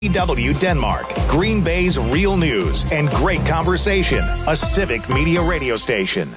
W Denmark, Green Bay's real news and great conversation, a civic media radio station.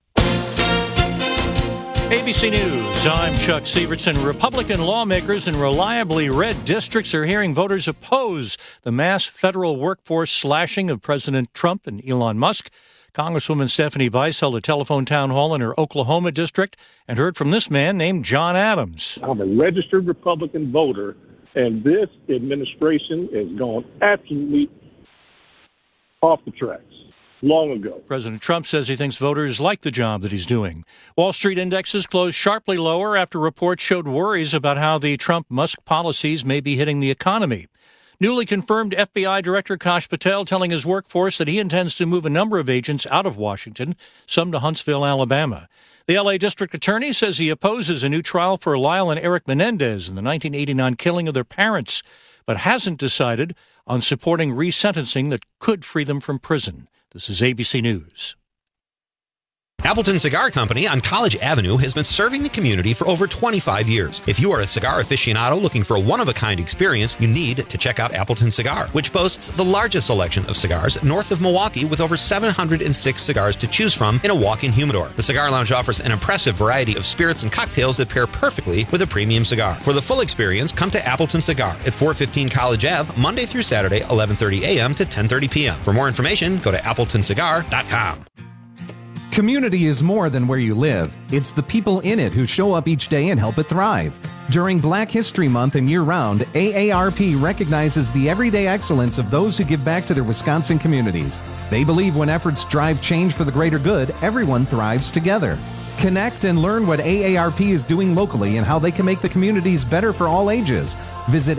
ABC News, I'm Chuck Severson. Republican lawmakers in reliably red districts are hearing voters oppose the mass federal workforce slashing of President Trump and Elon Musk. Congresswoman Stephanie Bice held a telephone town hall in her Oklahoma district and heard from this man named John Adams. I'm a registered Republican voter, and this administration has gone absolutely off the tracks long ago. President Trump says he thinks voters like the job that he's doing. Wall Street indexes closed sharply lower after reports showed worries about how the Trump-Musk policies may be hitting the economy. Newly confirmed FBI Director Kash Patel telling his workforce that he intends to move a number of agents out of Washington, some to Huntsville, Alabama. The L.A. District Attorney says he opposes a new trial for Lyle and Eric Menendez in the 1989 killing of their parents, but hasn't decided on supporting resentencing that could free them from prison. This is ABC News. Appleton Cigar Company on College Avenue has been serving the community for over 25 years. If you are a cigar aficionado looking for a one-of-a-kind experience, you need to check out Appleton Cigar, which boasts the largest selection of cigars north of Milwaukee with over 706 cigars to choose from in a walk-in humidor. The Cigar Lounge offers an impressive variety of spirits and cocktails that pair perfectly with a premium cigar. For the full experience, come to Appleton Cigar at 415 College Ave, Monday through Saturday, 11:30 a.m. to 10:30 p.m. For more information, go to appletoncigar.com. Community is more than where you live. It's the people in it who show up each day and help it thrive. During Black History Month and year-round, AARP recognizes the everyday excellence of those who give back to their Wisconsin communities. They believe when efforts drive change for the greater good, everyone thrives together. Connect and learn what AARP is doing locally and how they can make the communities better for all ages. Visit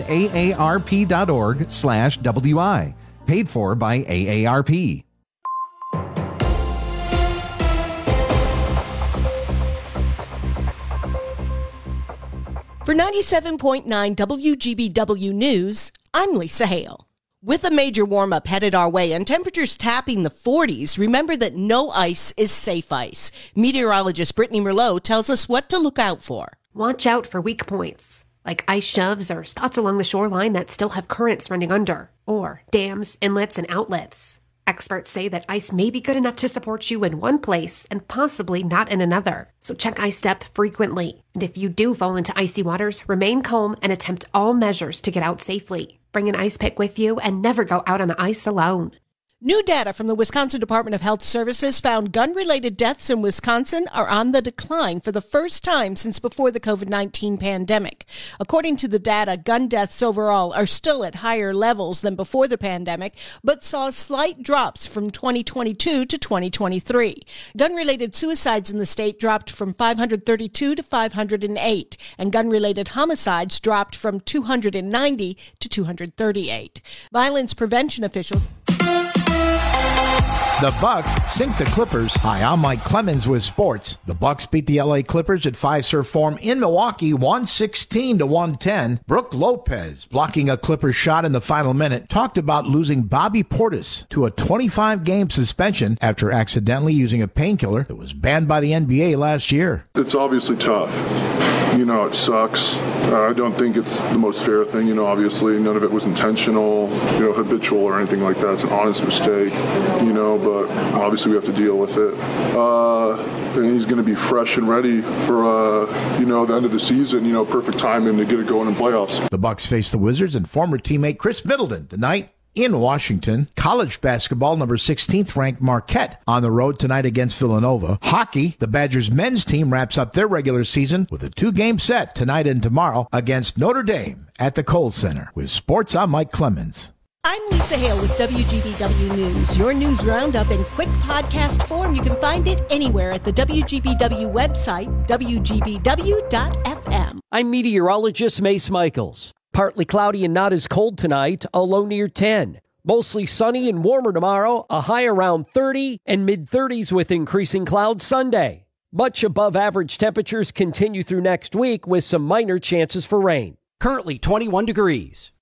aarp.org/WI. Paid for by AARP. For 97.9 WGBW News, I'm Lisa Hale. With a major warm-up headed our way and temperatures tapping the 40s, remember that no ice is safe ice. Meteorologist Brittany Merlot tells us what to look out for. Watch out for weak points, like ice shoves or spots along the shoreline that still have currents running under, or dams, inlets, and outlets. Experts say that ice may be good enough to support you in one place and possibly not in another. So check ice depth frequently. And if you do fall into icy waters, remain calm and attempt all measures to get out safely. Bring an ice pick with you and never go out on the ice alone. New data from the Wisconsin Department of Health Services found gun-related deaths in Wisconsin are on the decline for the first time since before the COVID-19 pandemic. According to the data, gun deaths overall are still at higher levels than before the pandemic, but saw slight drops from 2022 to 2023. Gun-related suicides in the state dropped from 532 to 508, and gun-related homicides dropped from 290 to 238. Violence prevention officials... The Bucks sink the Clippers. Hi, I'm Mike Clemens with sports. The Bucks beat the LA Clippers at Fiserv Forum in Milwaukee, 116-110. Brooke Lopez, blocking a Clippers shot in the final minute, talked about losing Bobby Portis to a 25-game suspension after accidentally using a painkiller that was banned by the NBA last year. It's obviously tough. You know, it sucks. I don't think it's the most fair thing. You know, obviously none of it was intentional, habitual or anything like that. It's an honest mistake, but obviously we have to deal with it. And he's going to be fresh and ready for, the end of the season, perfect timing to get it going in playoffs. The Bucks face the Wizards and former teammate Chris Middleton tonight in Washington. College basketball, number 16th ranked Marquette on the road tonight against Villanova. Hockey, the Badgers men's team wraps up their regular season with a 2-game set tonight and tomorrow against Notre Dame at the Kohl Center. With sports, I'm Mike Clemens. I'm Lisa Hale with WGBW News. Your news roundup in quick podcast form. You can find it anywhere at the WGBW website, WGBW.FM. I'm meteorologist Mace Michaels. Partly cloudy and not as cold tonight, a low near 10. Mostly sunny and warmer tomorrow, a high around 30 and mid-30s with increasing clouds Sunday. Much above average temperatures continue through next week with some minor chances for rain. Currently 21 degrees.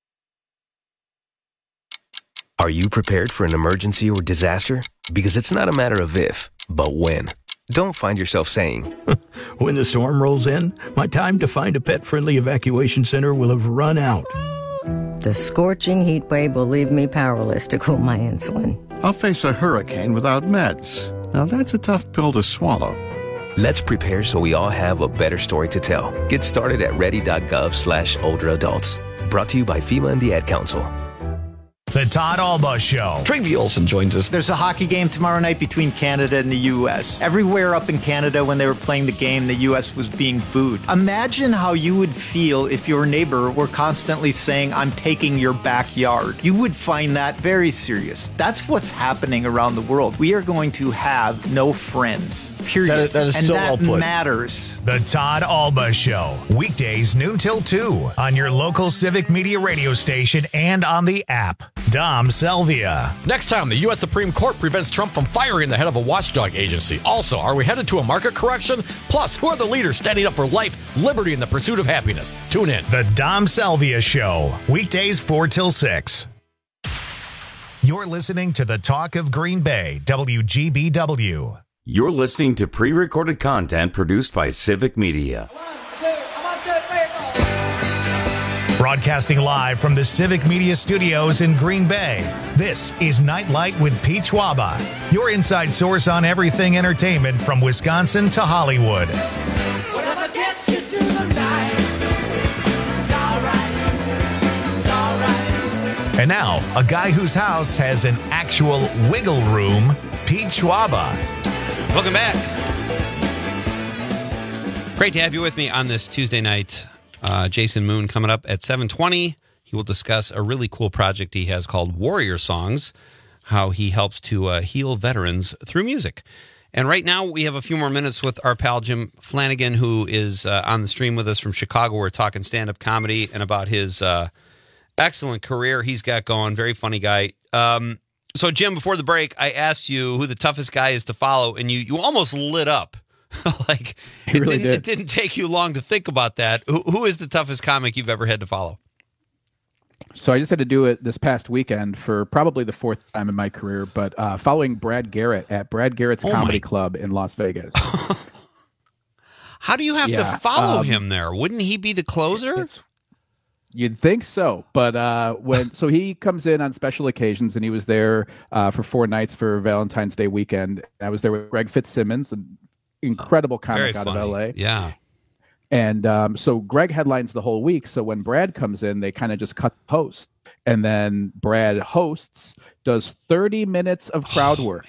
Are you prepared for an emergency or disaster? Because it's not a matter of if, but when. Don't find yourself saying, when the storm rolls in, my time to find a pet-friendly evacuation center will have run out. The scorching heat wave will leave me powerless to cool my insulin. I'll face a hurricane without meds. Now that's a tough pill to swallow. Let's prepare so we all have a better story to tell. Get started at ready.gov/older adults. Brought to you by FEMA and the Ad Council. The Todd Alba Show. Travie Olsen joins us. There's a hockey game tomorrow night between Canada and the U.S. Everywhere up in Canada when they were playing the game, the U.S. was being booed. Imagine how you would feel if your neighbor were constantly saying, "I'm taking your backyard." You would find that very serious. That's what's happening around the world. We are going to have no friends, period. That is and so that well put. matters. The Todd Alba Show. Weekdays noon till 2 on your local Civic Media radio station and on the app. Dom Selvia. Next time, the U.S. Supreme Court prevents Trump from firing the head of a watchdog agency. Also, are we headed to a market correction? Plus, who are the leaders standing up for life, liberty, and the pursuit of happiness? Tune in. The Dom Selvia Show. Weekdays 4 till 6. You're listening to the Talk of Green Bay, WGBW. You're listening to pre-recorded content produced by Civic Media. Broadcasting live from the Civic Media Studios in Green Bay, this is Nightlight with Pete Schwaba, your inside source on everything entertainment from Wisconsin to Hollywood. Whatever gets you through the night, it's all right. And now, a guy whose house has an actual wiggle room, Pete Schwaba. Welcome back. Great to have you with me on this Tuesday night. Jason Moon coming up at 7:20. He will discuss a really cool project he has called Warrior Songs, how he helps to heal veterans through music. And right now we have a few more minutes with our pal Jim Flanagan, who is on the stream with us from Chicago. We're talking stand-up comedy and about his excellent career he's got going. Very funny guy. So, Jim, before the break, I asked you who the toughest guy is to follow, and you almost lit up. Like it didn't take you long to think about that. Who is the toughest comic you've ever had to follow? So I just had to do it this past weekend for probably the fourth time in my career, but following Brad Garrett at Brad Garrett's Comedy Club in Las Vegas. How do you have to follow him there? Wouldn't he be the closer? You'd think so, but so he comes in on special occasions, and he was there for 4 nights for Valentine's Day weekend. I was there with Greg Fitzsimmons, an incredible comic out of LA. Yeah. And so Greg headlines the whole week. So when Brad comes in, they kind of just cut the host. And then Brad does 30 minutes of crowd work.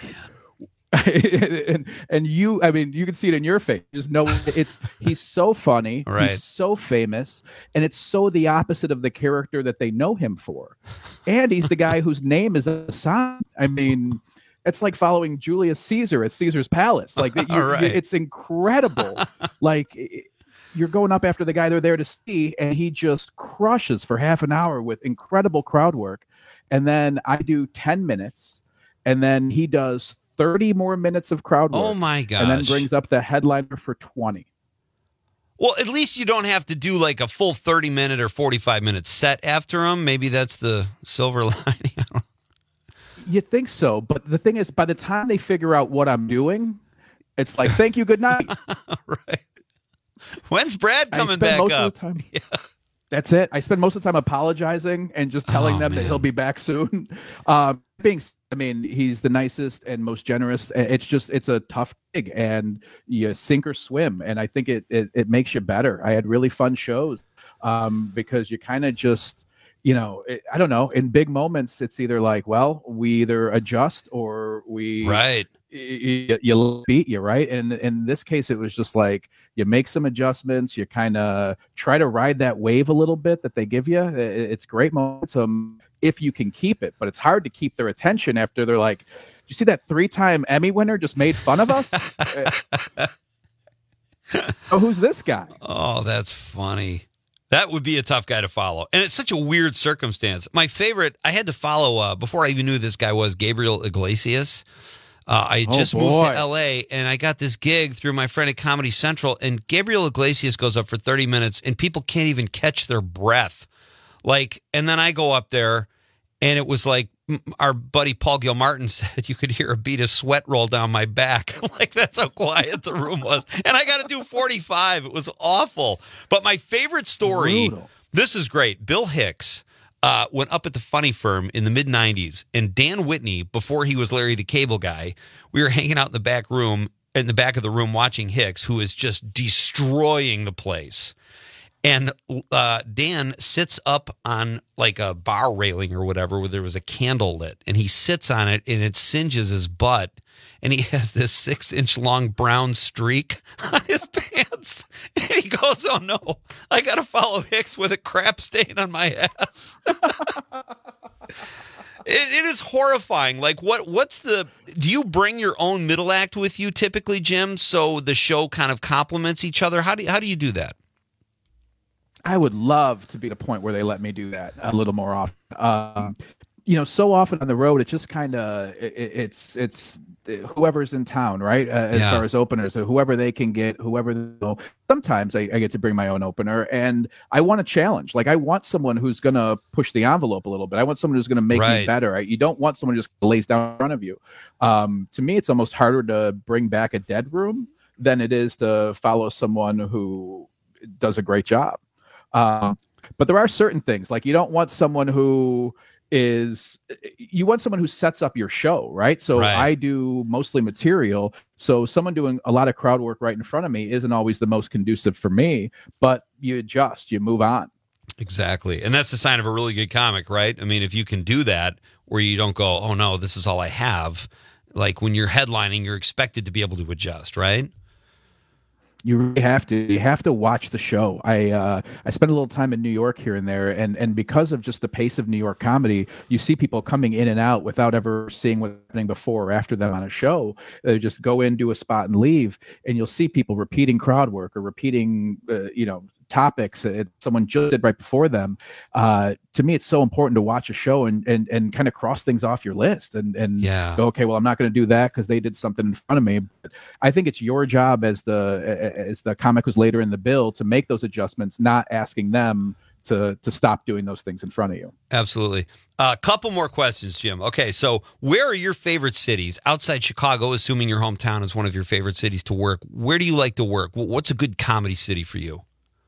and you can see it in your face. Just know he's so funny. Right. He's so famous. And it's so the opposite of the character that they know him for. And he's the guy whose name is a sign. I mean, it's like following Julius Caesar at Caesar's Palace. Like it's incredible. Like you're going up after the guy they're there to see, and he just crushes for half an hour with incredible crowd work. And then I do 10 minutes, and then he does 30 more minutes of crowd work. Oh my gosh. And then brings up the headliner for 20. Well, at least you don't have to do like a full 30-minute or 45-minute set after him. Maybe that's the silver lining. I don't know. You think so, but the thing is, by the time they figure out what I'm doing, it's like, thank you, good night. Right. When's Brad coming back most up? Of the time, yeah. That's it. I spend most of the time apologizing and just telling them that he'll be back soon. He's the nicest and most generous. It's a tough gig, and you sink or swim. And I think it makes you better. I had really fun shows because you kind of just, I don't know. In big moments, it's either like, well, we either adjust or we you beat you, right? And in this case, it was just like you make some adjustments. You kind of try to ride that wave a little bit that they give you. It's great momentum if you can keep it, but it's hard to keep their attention after they're like, you see that 3-time Emmy winner just made fun of us? Oh, who's this guy? Oh, that's funny. That would be a tough guy to follow. And it's such a weird circumstance. My favorite, I had to follow, before I even knew who this guy was, Gabriel Iglesias. I just moved to L.A., and I got this gig through my friend at Comedy Central, and Gabriel Iglesias goes up for 30 minutes, and people can't even catch their breath. And then I go up there, and it was like our buddy Paul Gilmartin said, you could hear a bead of sweat roll down my back. That's how quiet the room was. And I got to do 45. It was awful. But my favorite story, This is great. Bill Hicks went up at the Funny Firm in the mid-'90s, and Dan Whitney, before he was Larry the Cable Guy, we were hanging out in the back of the room watching Hicks, who is just destroying the place. And Dan sits up on like a bar railing or whatever where there was a candle lit, and he sits on it, and it singes his butt, and he has this 6-inch long brown streak on his pants. And he goes, "Oh no, I got to follow Hicks with a crap stain on my ass." It is horrifying. Like, do you bring your own middle act with you typically, Jim, so the show kind of complements each other? How do you do that? I would love to be at a point where they let me do that a little more often. So often on the road, it's just kind of it's whoever's in town, right? As far as openers, or whoever they can get, sometimes I get to bring my own opener, and I want a challenge. Like, I want someone who's going to push the envelope a little bit. I want someone who's going to make me better. You don't want someone who just lays down in front of you. To me, it's almost harder to bring back a dead room than it is to follow someone who does a great job. But there are certain things, like you don't want someone who sets up your show, right? So I do mostly material. So someone doing a lot of crowd work right in front of me isn't always the most conducive for me, but you adjust, you move on. Exactly. And that's the sign of a really good comic, right? I mean, if you can do that where you don't go, "Oh no, this is all I have." Like when you're headlining, you're expected to be able to adjust, right? You really have to. You have to watch the show. I spent a little time in New York here and there, and because of just the pace of New York comedy, you see people coming in and out without ever seeing what's happening before or after them on a show. They just go in, do a spot, and leave, and you'll see people repeating crowd work or repeating, topics that someone just did right before them. To me, it's so important to watch a show and kind of cross things off your list and go, okay, well, I'm not going to do that because they did something in front of me. But I think it's your job as the comic who's later in the bill to make those adjustments, not asking them to stop doing those things in front of you. Absolutely. A couple more questions, Jim. Okay, so where are your favorite cities outside Chicago, assuming your hometown is one of your favorite cities to work? Where do you like to work? What's a good comedy city for you?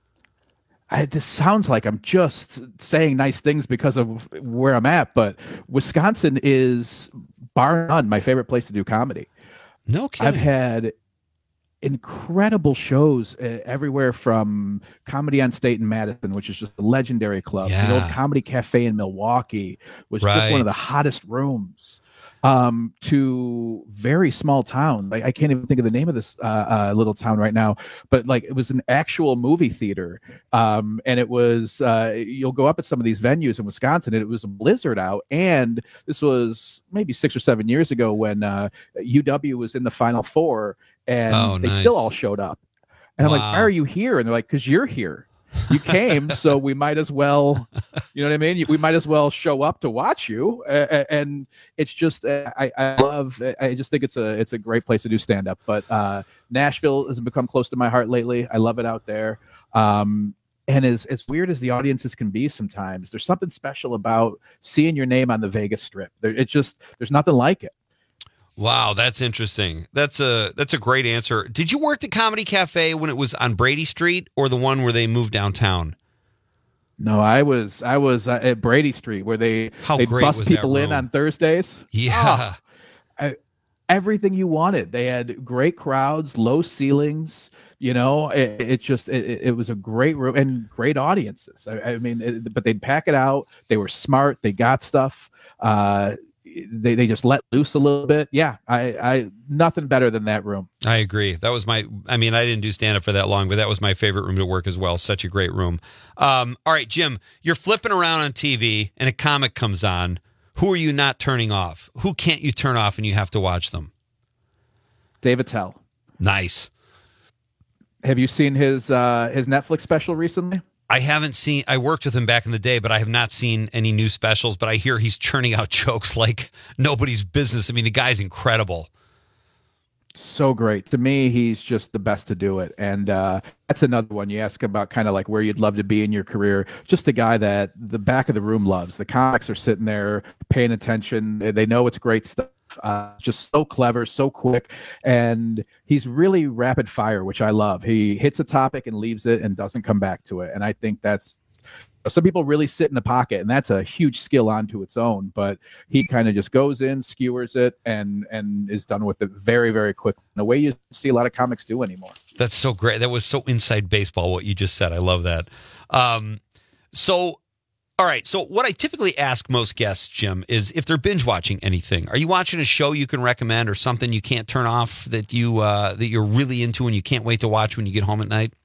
This sounds like I'm just saying nice things because of where I'm at, but Wisconsin is, bar none, my favorite place to do comedy. No kidding. I've had incredible shows everywhere from Comedy on State in Madison, which is just a legendary club. Yeah. The old Comedy Cafe in Milwaukee was just one of the hottest rooms. To very small town. Like, I can't even think of the name of this little town right now, but like it was an actual movie theater. And it was, you'll go up at some of these venues in Wisconsin, and it was a blizzard out. And this was maybe 6 or 7 years ago when UW was in the Final Four, and they still all showed up. And I'm like, why are you here? And they're like, because you're here. You came, so we might as well, you know what I mean? We might as well show up to watch you. And it's just, I just think it's a great place to do stand up. But Nashville has become close to my heart lately. I love it out there. And as weird as the audiences can be sometimes, there's something special about seeing your name on the Vegas Strip. There's nothing like it. Wow, that's interesting. That's a great answer. Did you work the Comedy Cafe when it was on Brady Street, or the one where they moved downtown? No, I was at Brady Street, where they bust people in on Thursdays. Yeah. Everything you wanted. They had great crowds, low ceilings. It was a great room and great audiences. But they'd pack it out. They were smart. They got stuff. They just let loose a little bit. Yeah, I nothing better than that room. I agree. That was I didn't do stand-up for that long, but that was my favorite room to work as well. Such a great room. All right, Jim, you're flipping around on TV and a comic comes on. Who are you not turning off? Who can't you turn off and you have to watch them? Dave Attell. Nice. Have you seen his Netflix special recently? I haven't seen. I worked with him back in the day, but I have not seen any new specials. But I hear he's churning out jokes like nobody's business. I mean, the guy's incredible. So great. To me, he's just the best to do it. And that's another one. You ask about kind of like where you'd love to be in your career. Just a guy that the back of the room loves. The comics are sitting there paying attention. They know it's great stuff. Just so clever, so quick. And he's really rapid fire, which I love. He hits a topic and leaves it and doesn't come back to it. And I think that's Some people really sit in the pocket, and that's a huge skill onto its own. But he kind of just goes in, skewers it, and is done with it very, very quickly. In a way you see a lot of comics do anymore. That's so great. That was so inside baseball, what you just said. I love that. All right. So what I typically ask most guests, Jim, is if they're binge watching anything. Are you watching a show you can recommend or something you can't turn off that you're really into and you can't wait to watch when you get home at night?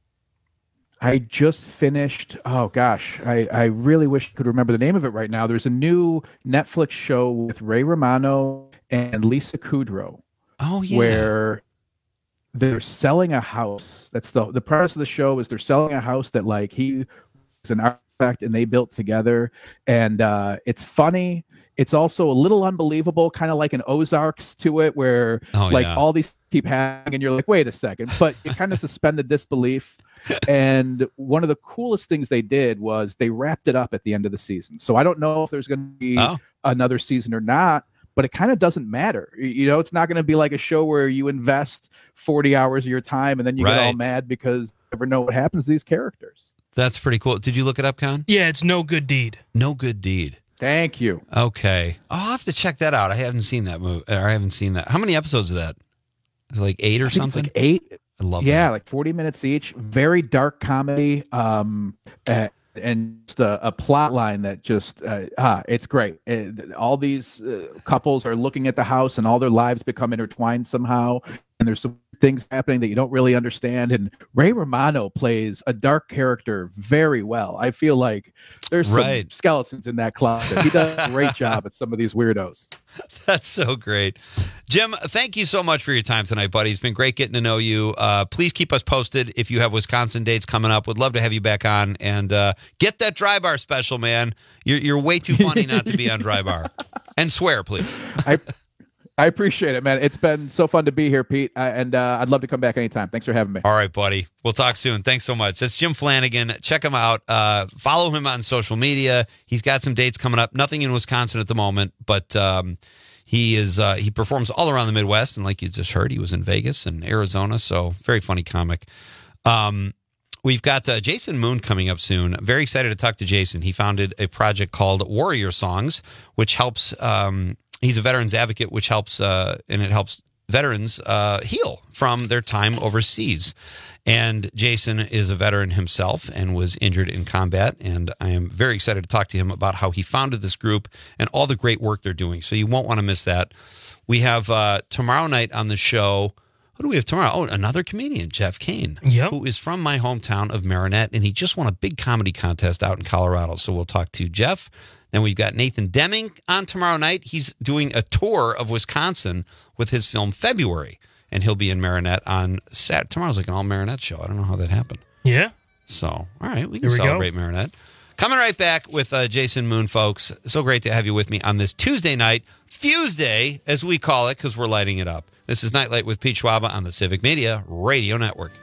I just finished, oh gosh, I really wish I could remember the name of it right now. There's a new Netflix show with Ray Romano and Lisa Kudrow. Oh, yeah. Where they're selling a house. That's the premise of the show is they're selling a house that like he was an architect and they built together. And it's funny. It's also a little unbelievable, kind of like an Ozarks to it where all these keep happening and you're like, wait a second, but you kind of suspend the disbelief. And one of the coolest things they did was they wrapped it up at the end of the season. So I don't know if there's going to be another season or not, but it kind of doesn't matter. You know, it's not going to be like a show where you invest 40 hours of your time and then you get all mad because you never know what happens to these characters. That's pretty cool. Did you look it up, Con? Yeah, it's No Good Deed. No Good Deed. Thank you. Okay. I'll have to check that out. I haven't seen that movie. Or I haven't seen that. How many episodes of that? Is it like 8 or something? It's like 8. I love that. Like 40 minutes each. Very dark comedy. And just a plot line that just, it's great. All these couples are looking at the house and all their lives become intertwined somehow. And there's some things happening that you don't really understand. And Ray Romano plays a dark character very well. I feel like there's some skeletons in that closet. He does a great job at some of these weirdos. That's so great. Jim, thank you so much for your time tonight, buddy. It's been great getting to know you. Please keep us posted if you have Wisconsin dates coming up. Would love to have you back on. And get that Dry Bar special, man. You're way too funny not to be on Dry Bar. And swear, please. I appreciate it, man. It's been so fun to be here, Pete, and I'd love to come back anytime. Thanks for having me. All right, buddy. We'll talk soon. Thanks so much. That's Jim Flanagan. Check him out. Follow him on social media. He's got some dates coming up. Nothing in Wisconsin at the moment, but he performs all around the Midwest, and like you just heard, he was in Vegas and Arizona, so very funny comic. We've got Jason Moon coming up soon. I'm very excited to talk to Jason. He founded a project called Warrior Songs, which helps... he's a veterans advocate, which helps, and it helps veterans heal from their time overseas. And Jason is a veteran himself and was injured in combat. And I am very excited to talk to him about how he founded this group and all the great work they're doing. So you won't want to miss that. We have tomorrow night on the show. Who do we have tomorrow? Oh, another comedian, Jeff Kane, who is from my hometown of Marinette. And he just won a big comedy contest out in Colorado. So we'll talk to Jeff. Then we've got Nathan Deming on tomorrow night. He's doing a tour of Wisconsin with his film February, and he'll be in Marinette on Saturday. Tomorrow's like an all Marinette show. I don't know how that happened. Yeah. So, all right, we can celebrate Marinette. Coming right back with Jason Moon, folks. So great to have you with me on this Tuesday night, Fuse Day, as we call it, because we're lighting it up. This is Nightlight with Pete Schwaba on the Civic Media Radio Network.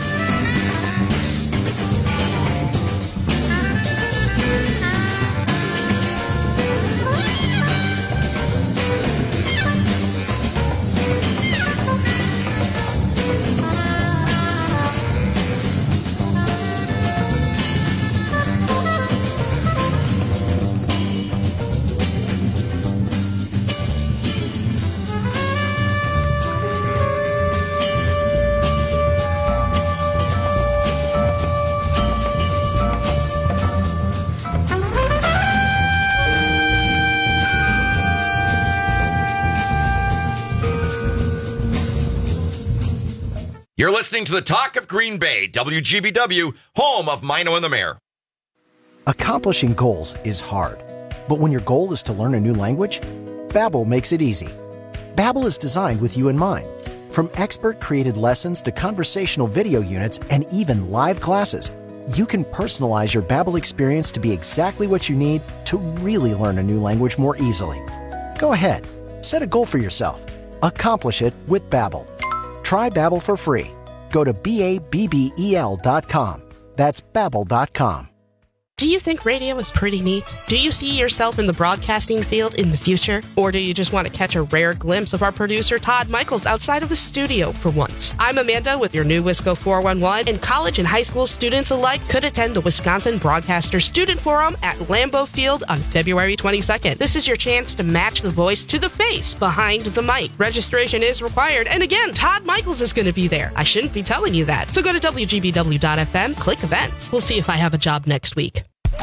You're listening to the Talk of Green Bay, WGBW, home of Mino and the Mayor. Accomplishing goals is hard, but when your goal is to learn a new language, Babbel makes it easy. Babbel is designed with you in mind. From expert-created lessons to conversational video units and even live classes, you can personalize your Babbel experience to be exactly what you need to really learn a new language more easily. Go ahead, set a goal for yourself. Accomplish it with Babbel. Try Babbel for free. Go to BABBEL.com. That's Babbel.com. Do you think radio is pretty neat? Do you see yourself in the broadcasting field in the future? Or do you just want to catch a rare glimpse of our producer Todd Michaels outside of the studio for once? I'm Amanda with your new Wisco 411, and college and high school students alike could attend the Wisconsin Broadcaster Student Forum at Lambeau Field on February 22nd. This is your chance to match the voice to the face behind the mic. Registration is required, and again, Todd Michaels is going to be there. I shouldn't be telling you that. So go to WGBW.FM, click events. We'll see if I have a job next week.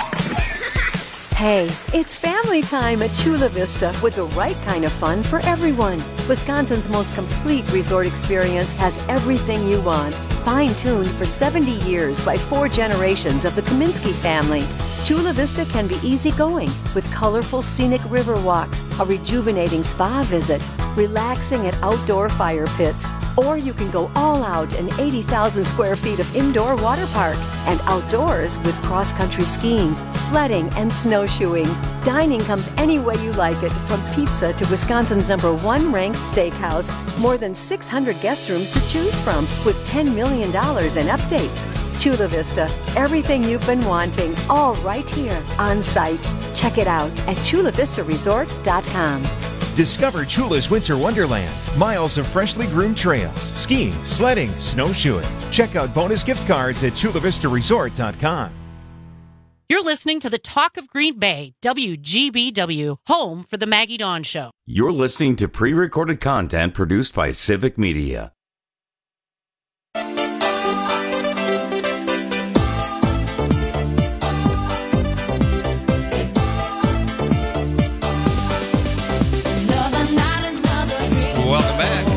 Hey, it's family time at Chula Vista with the right kind of fun for everyone. Wisconsin's most complete resort experience has everything you want. Fine-tuned for 70 years by 4 generations of the Kaminsky family. Chula Vista can be easygoing with colorful scenic river walks, a rejuvenating spa visit, relaxing at outdoor fire pits, or you can go all out in 80,000 square feet of indoor water park and outdoors with cross-country skiing, sledding, and snowshoeing. Dining comes any way you like it, from pizza to Wisconsin's #1 ranked steakhouse. More than 600 guest rooms to choose from with $10 million in updates. Chula Vista, everything you've been wanting, all right here on site. Check it out at chulavistaresort.com. Discover Chula's Winter Wonderland. Miles of freshly groomed trails, skiing, sledding, snowshoeing. Check out bonus gift cards at chulavistaresort.com. You're listening to the Talk of Green Bay, WGBW, home for the Maggie Dawn Show. You're listening to pre-recorded content produced by Civic Media. Welcome back.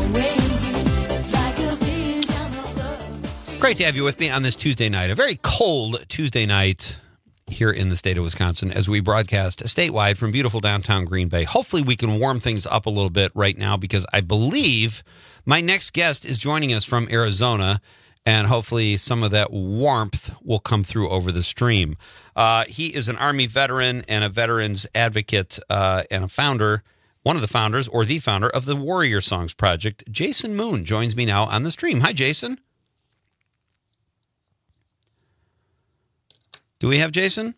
Great to have you with me on this Tuesday night, a very cold Tuesday night here in the state of Wisconsin as we broadcast statewide from beautiful downtown Green Bay. Hopefully we can warm things up a little bit right now because I believe my next guest is joining us from Arizona, and hopefully some of that warmth will come through over the stream. He is an Army veteran and a veterans advocate and a founder, one of the founders or the founder of the Warrior Songs Project. Jason Moon joins me now on the stream. Hi, Jason. Do we have Jason?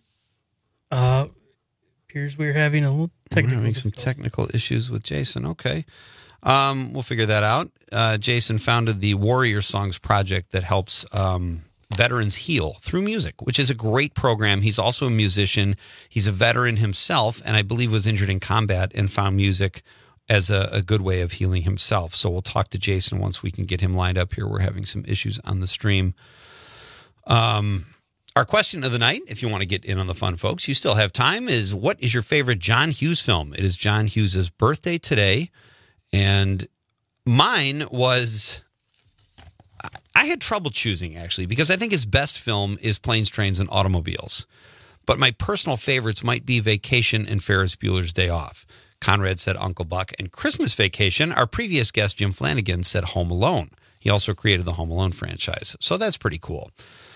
Appears we're having a little technical. We're having some technical issues with Jason. Okay. We'll figure that out. Jason founded the Warrior Songs Project that helps veterans heal through music, which is a great program. He's also a musician. He's a veteran himself, and I believe was injured in combat and found music as a good way of healing himself. So we'll talk to Jason once we can get him lined up here. We're having some issues on the stream. Our question of the night, if you want to get in on the fun, folks, you still have time, is what is your favorite John Hughes film? It is John Hughes' birthday today, and mine was... I had trouble choosing, actually, because I think his best film is Planes, Trains, and Automobiles. But my personal favorites might be Vacation and Ferris Bueller's Day Off. Conrad said Uncle Buck. And Christmas Vacation, our previous guest, Jim Flanagan, said Home Alone. He also created the Home Alone franchise. So that's pretty cool.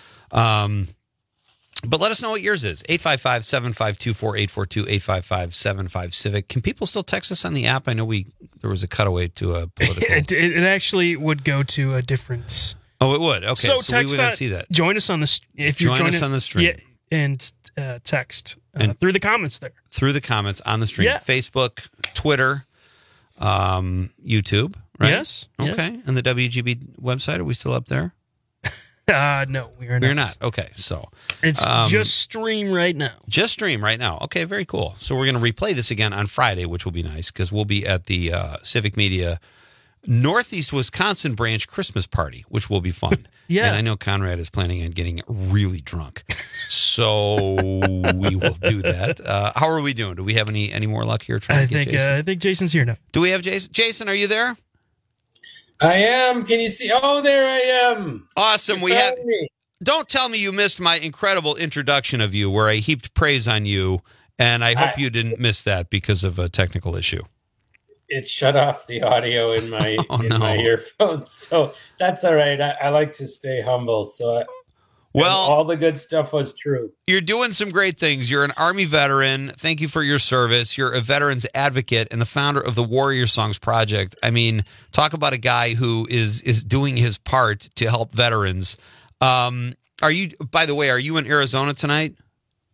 But let us know what yours is. 855-752-4842, 855-75-CIVIC. Can people still text us on the app? I know there was a cutaway to a political... It actually would go to a different... Oh, it would? Okay, so we wouldn't see that. Join us on the... Join us on the stream. Yeah, and text through the comments there. Through the comments on the stream. Yeah. Facebook, Twitter, YouTube, right? Yes. Okay. Yes. And the WGB website, are we still up there? No, we are not. We're not. Okay, so it's just stream right now. Just stream right now. Okay, very cool. So we're going to replay this again on Friday, which will be nice because we'll be at the Civic Media Northeast Wisconsin branch Christmas party, which will be fun. Yeah, and I know Conrad is planning on getting really drunk, so we will do that. How are we doing? Do we have any more luck here trying to get Jason? I think Jason's here now. Do we have Jason? Jason, are you there? I am. Can you see? Oh, there I am. Awesome. Don't tell me you missed my incredible introduction of you where I heaped praise on you, and I hope you didn't miss that because of a technical issue. It shut off the audio in my my earphones, so that's all right. I like to stay humble, so all the good stuff was true. You're doing some great things. You're an Army veteran. Thank you for your service. You're a veterans advocate and the founder of the Warrior Songs Project. I mean, talk about a guy who is doing his part to help veterans. Are you, by the way, are you in Arizona tonight?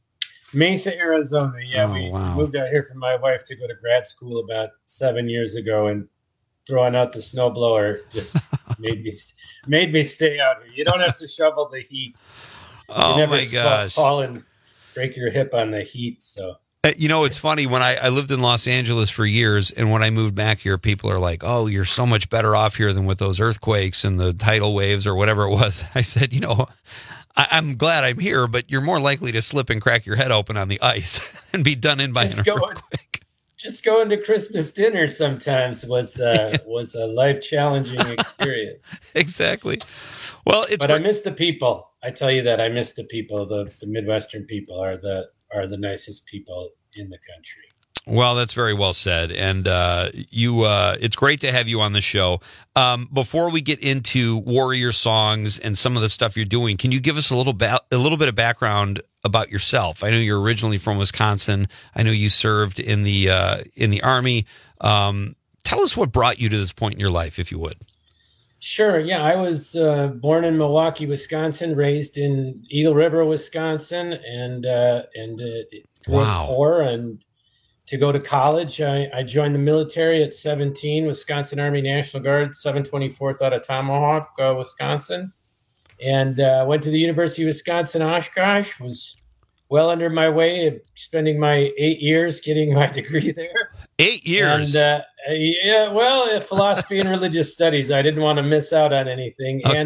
Mesa, Arizona. Yeah, we moved out here for my wife to go to grad school about 7 years ago, and throwing out the snowblower just made me stay out here. You don't have to shovel the heat. Oh, you never my gosh. fall and break your hip on the heat. So. It's funny, when I lived in Los Angeles for years, and when I moved back here, people are like, oh, you're so much better off here than with those earthquakes and the tidal waves or whatever it was. I said, I'm glad I'm here, but you're more likely to slip and crack your head open on the ice and be done in by an earthquake. Just going to Christmas dinner sometimes was a life-challenging experience. Exactly. Well, I miss the people. I tell you that I miss the people. The Midwestern people are the nicest people in the country. Well, that's very well said. And it's great to have you on the show. Before we get into Warrior songs and some of the stuff you're doing, can you give us a little bit of background about yourself? I know you're originally from Wisconsin. I know you served in the Army. Tell us what brought you to this point in your life, if you would. Sure. Yeah, I was born in Milwaukee, Wisconsin, raised in Eagle River, Wisconsin, and grew up poor. And to go to college, I joined the military at 17, Wisconsin Army National Guard, 724th out of Tomahawk, Wisconsin, and went to the University of Wisconsin Oshkosh. Was well under my way of spending my 8 years getting my degree there. 8 years. And philosophy and religious studies. I didn't want to miss out on anything. Okay.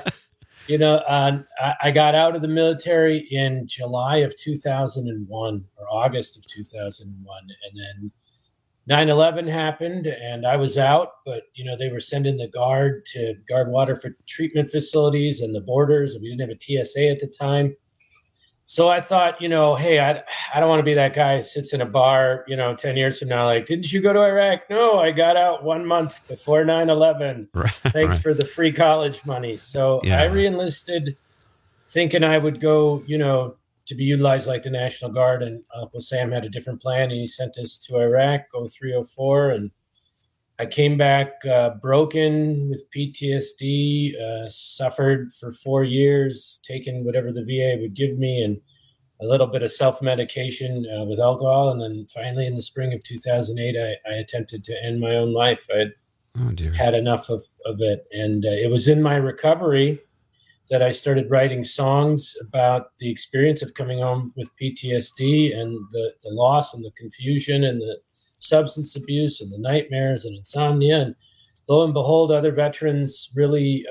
And, I got out of the military in July of 2001 or August of 2001. And then 9/11 happened and I was out, but, they were sending the Guard to guard water for treatment facilities and the borders. And we didn't have a TSA at the time. So I thought, hey, I don't want to be that guy who sits in a bar, 10 years from now, like, didn't you go to Iraq? No, I got out 1 month before 9/11. Right, Thanks for the free college money. So I re-enlisted thinking I would go, to be utilized like the National Guard. And Uncle Sam had a different plan. And he sent us to Iraq, 0304. And I came back broken with PTSD, suffered for 4 years, taking whatever the VA would give me and a little bit of self-medication with alcohol. And then finally in the spring of 2008, I attempted to end my own life. I had enough of it. And it was in my recovery that I started writing songs about the experience of coming home with PTSD and the loss and the confusion and the substance abuse and the nightmares and insomnia. And lo and behold, other veterans really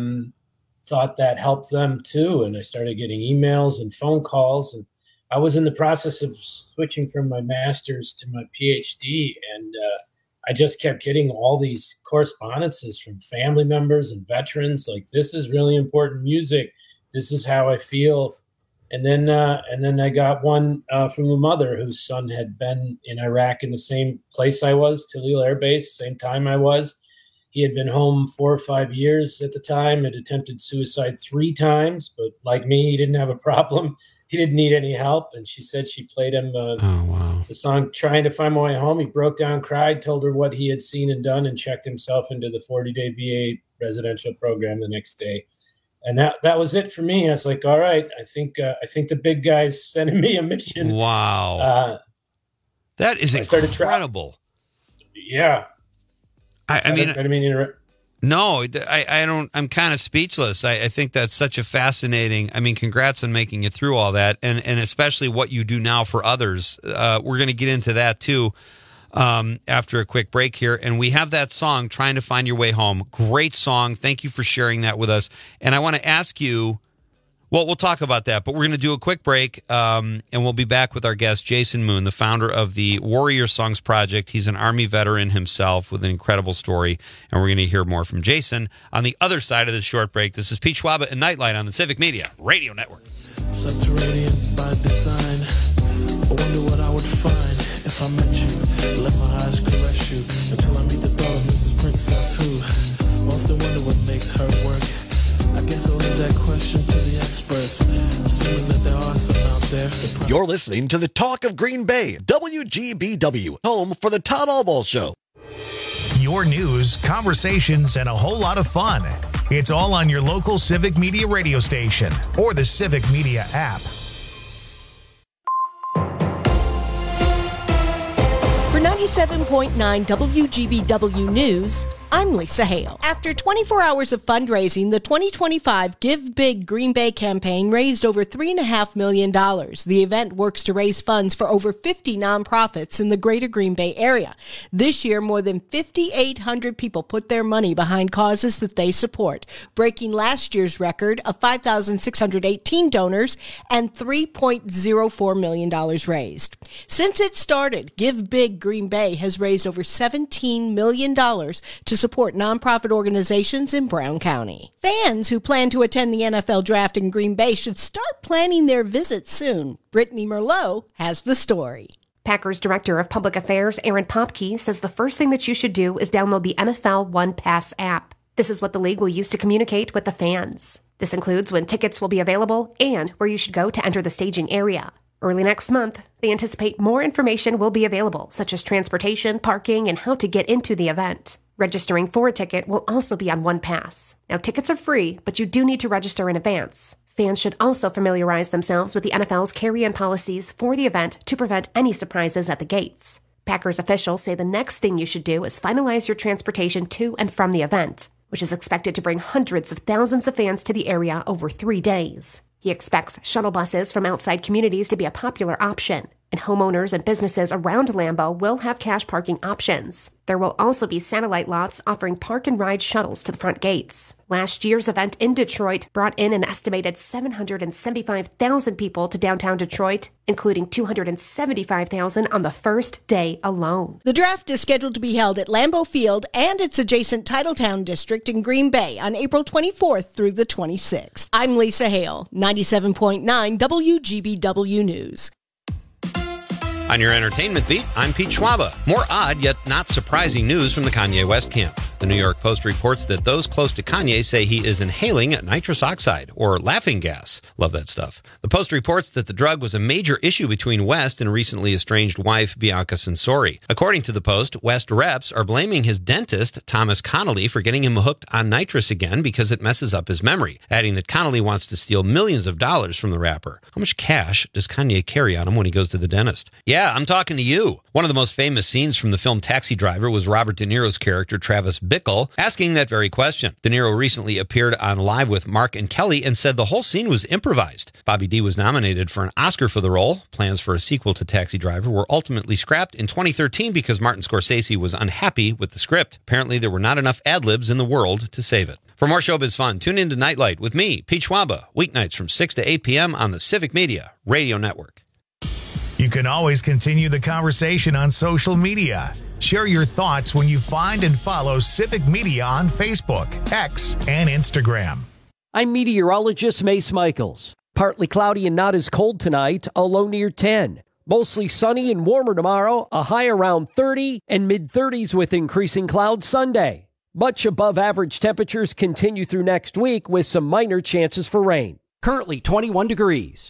thought that helped them too. And I started getting emails and phone calls. And I was in the process of switching from my master's to my PhD. And I just kept getting all these correspondences from family members and veterans. Like, this is really important music. This is how I feel. And then I got one from a mother whose son had been in Iraq in the same place I was, Tallil Air Base, same time I was. He had been home 4 or 5 years at the time, had attempted suicide 3 times, but like me, he didn't have a problem. He didn't need any help. And she said she played him the song Trying to Find My Way Home. He broke down, cried, told her what he had seen and done, and checked himself into the 40-day VA residential program the next day. And that was it for me. I was like, all right, I think the big guy's sending me a mission. Wow. That is incredible. Yeah. I'm kind of speechless. I think that's such a fascinating, congrats on making it through all that. And especially what you do now for others. We're going to get into that too. After a quick break here. And we have that song, Trying to Find Your Way Home. Great song. Thank you for sharing that with us. And I want to ask you, well, we'll talk about that, but we're going to do a quick break, and we'll be back with our guest, Jason Moon, the founder of the Warrior Songs Project. He's an Army veteran himself with an incredible story, and we're going to hear more from Jason on the other side of this short break. This is Pete Schwaba and Nightlight on the Civic Media Radio Network. Subterranean by design. I wonder what I would find if I met you. Let my eyes caress you until I meet the thought of Mrs. Princess who often wonder what makes her work. I guess I'll leave that question to the experts, assuming that there are some out there. You're listening to the Talk of Green Bay, WGBW, home for the Todd Albaugh Show. Your news, conversations, and a whole lot of fun. It's all on your local Civic Media radio station or the Civic Media app. 97.9 WGBW News, I'm Lisa Hale. After 24 hours of fundraising, the 2025 Give Big Green Bay campaign raised over $3.5 million. The event works to raise funds for over 50 nonprofits in the greater Green Bay area. This year, more than 5,800 people put their money behind causes that they support, breaking last year's record of 5,618 donors and $3.04 million raised. Since it started, Give Big Green Bay has raised over $17 million to support nonprofit organizations in Brown County. Fans who plan to attend the NFL draft in Green Bay should start planning their visit soon. Brittany Merlot has the story. Packers Director of Public Affairs Aaron Popke says the first thing that you should do is download the NFL One Pass app. This is what the league will use to communicate with the fans. This includes when tickets will be available and where you should go to enter the staging area. Early next month, they anticipate more information will be available, such as transportation, parking, and how to get into the event. Registering for a ticket will also be on One Pass. Now, tickets are free, but you do need to register in advance. Fans should also familiarize themselves with the NFL's carry-in policies for the event to prevent any surprises at the gates. Packers officials say the next thing you should do is finalize your transportation to and from the event, which is expected to bring hundreds of thousands of fans to the area over 3 days. He expects shuttle buses from outside communities to be a popular option, and homeowners and businesses around Lambeau will have cash parking options. There will also be satellite lots offering park and ride shuttles to the front gates. Last year's event in Detroit brought in an estimated 775,000 people to downtown Detroit, including 275,000 on the first day alone. The draft is scheduled to be held at Lambeau Field and its adjacent Titletown district in Green Bay on April 24th through the 26th. I'm Lisa Hale, 97.9 WGBW News. On your entertainment beat, I'm Pete Schwaba. More odd yet not surprising news from the Kanye West camp. The New York Post reports that those close to Kanye say he is inhaling nitrous oxide, or laughing gas. Love that stuff. The Post reports that the drug was a major issue between West and recently estranged wife Bianca Censori. According to the Post, West reps are blaming his dentist, Thomas Connolly, for getting him hooked on nitrous again because it messes up his memory, adding that Connolly wants to steal millions of dollars from the rapper. How much cash does Kanye carry on him when he goes to the dentist? Yeah, I'm talking to you. One of the most famous scenes from the film Taxi Driver was Robert De Niro's character, Travis Bickle, asking that very question. De Niro recently appeared on Live with Mark and Kelly and said the whole scene was improvised. Bobby D was nominated for an Oscar for the role. Plans for a sequel to Taxi Driver were ultimately scrapped in 2013 because Martin Scorsese was unhappy with the script. Apparently, there were not enough ad-libs in the world to save it. For more showbiz fun, tune in to Nightlight with me, Pete Schwaba, weeknights from 6 to 8 p.m. on the Civic Media Radio Network. You can always continue the conversation on social media. Share your thoughts when you find and follow Civic Media on Facebook, X, and Instagram. I'm meteorologist Mace Michaels. Partly cloudy and not as cold tonight, a low near 10. Mostly sunny and warmer tomorrow, a high around 30 and mid-30s with increasing clouds Sunday. Much above average temperatures continue through next week with some minor chances for rain. Currently 21 degrees.